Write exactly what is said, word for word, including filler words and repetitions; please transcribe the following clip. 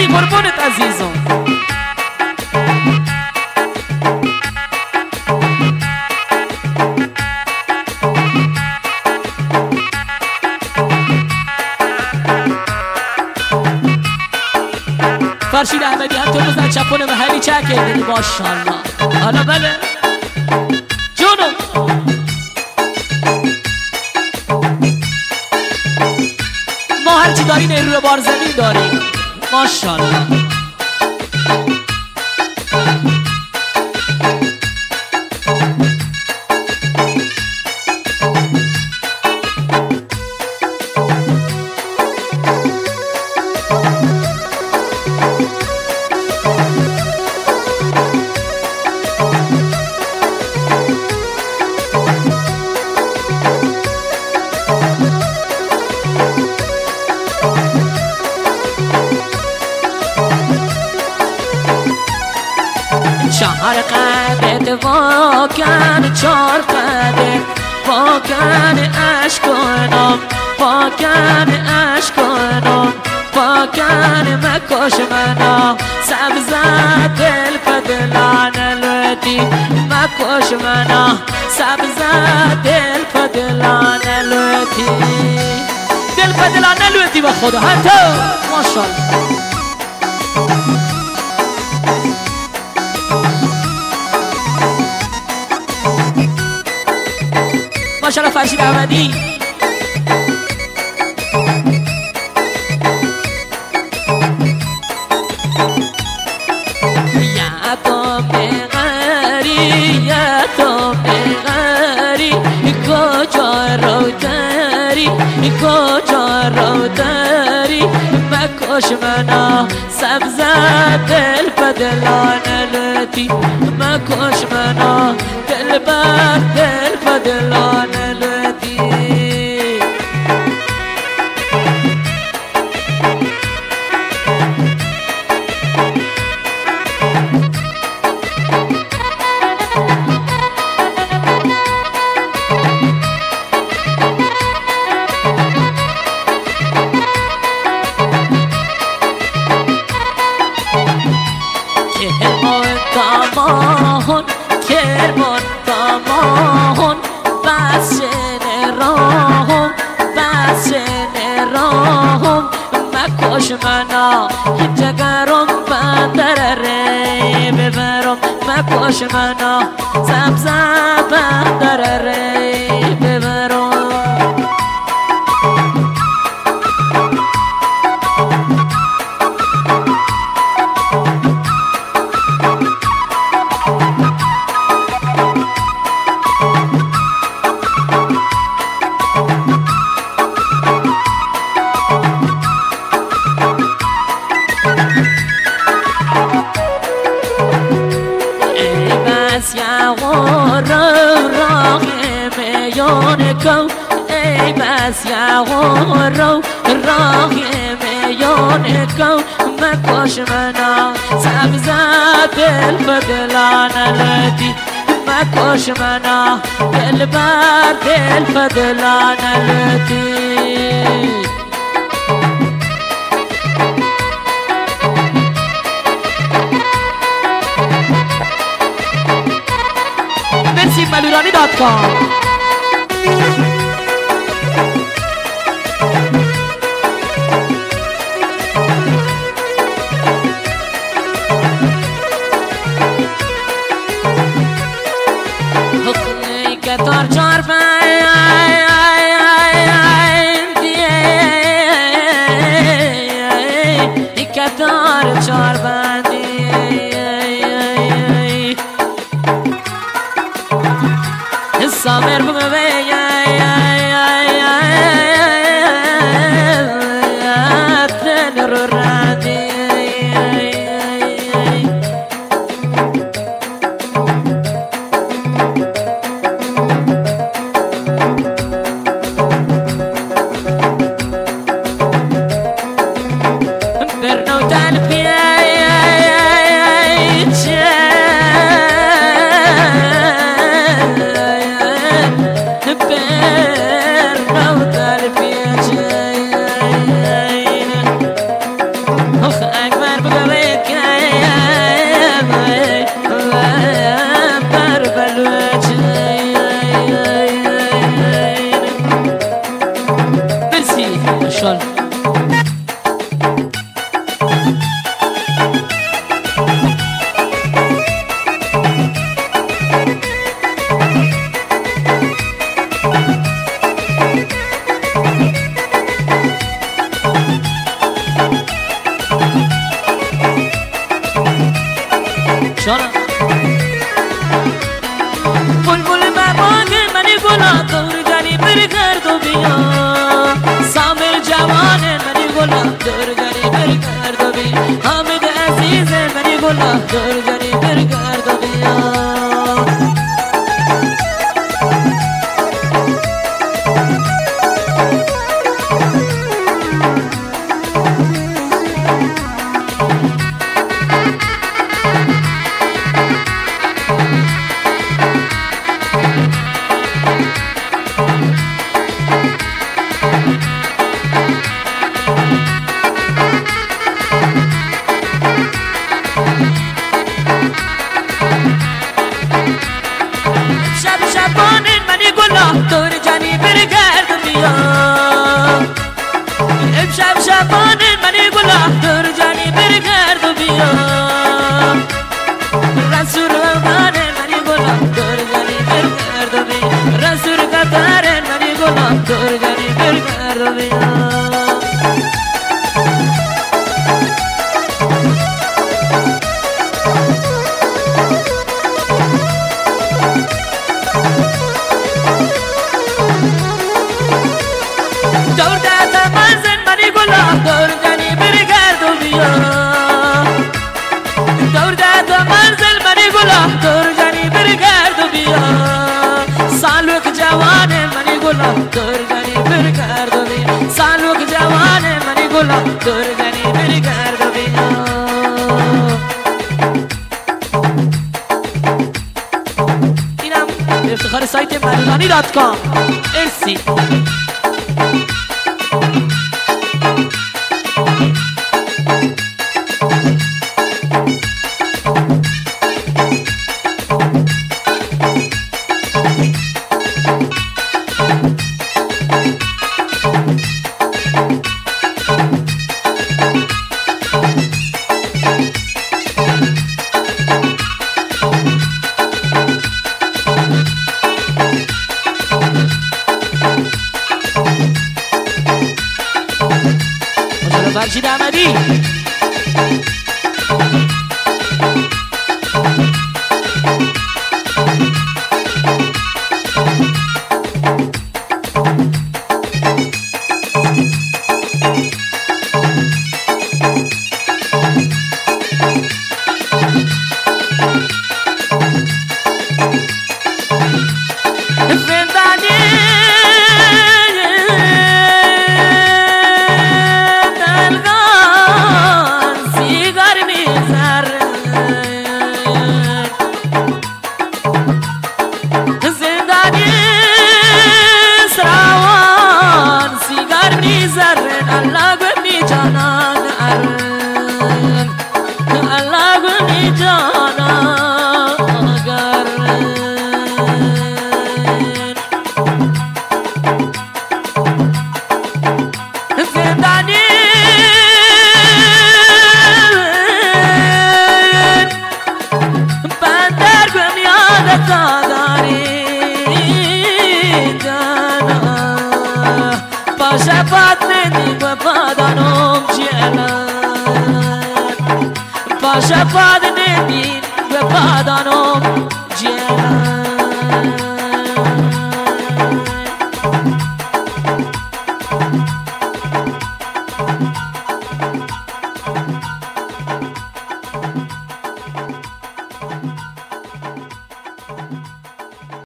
قربونت عزیزم. فرشید احمدی هم تو بزن چپونه به هری چک دیدی ماشاءالله. حالا بله جونو ما هرچی داریم نیروی بار زمین داریم ماشاءالله. چهار قدت واکن چهار قدت واکن اشکنم واکن اشکنم واکن مکش منا سبزت دل پدلان لوتی مکش منا سبزت دل پدلان لوتی دل پدلان لوتی به خدا حتی ماشاءالله. ماشاءالله فرشید احمدی یا تو بغری یا تو بغری کجا رو داری کجا رو داری مکش منا سبزت دل پدلان لطی مکش منا دل بر دل پدلان لطی. کرمان کرمان کامان بسن راهم بسن راهم مکش منا جگرم بندر ری ببرم مکش منا سبزه بندر ری ببرم. ای بس یا رو راه میان کو مکش منا سبزه دل پدلان لطی مکش منا دل بر دل پدلان لطی. مرسی ملورانی دات کام. کتار چار پای کتار چار بندی سامر بگوه تن رو ردی شانا بلبل مباگ منی گلا دور جانی برگرد و بیا سامر جوان منی گلا دور جانی برگرد و بیا حامد عزیز منی گلا دور جانی برگرد و بیا شب شبانه منی گلا دور جانی برگرد بیا امشب شبانه منی گلا دور جانی برگرد بیا رسول منه منی گلا دور جانی برگرد بیا رسول قطره منی گلا دور جانی برگرد بیا دور دادا منزل منی گلا دور جانی برگرد و بیا دور دادا منزل منی گلا دور جانی برگرد و بیا سالوک جوان منی گلا دور جانی برگرد و بیا سالوک جوان منی گلا دور جانی برگرد و بیا اینم به افتخار سایت مردانی دات کام ارسی فرشید احمدی شفاعت ندی و پادانم جلال با شفاعت ندی و پادانم جلال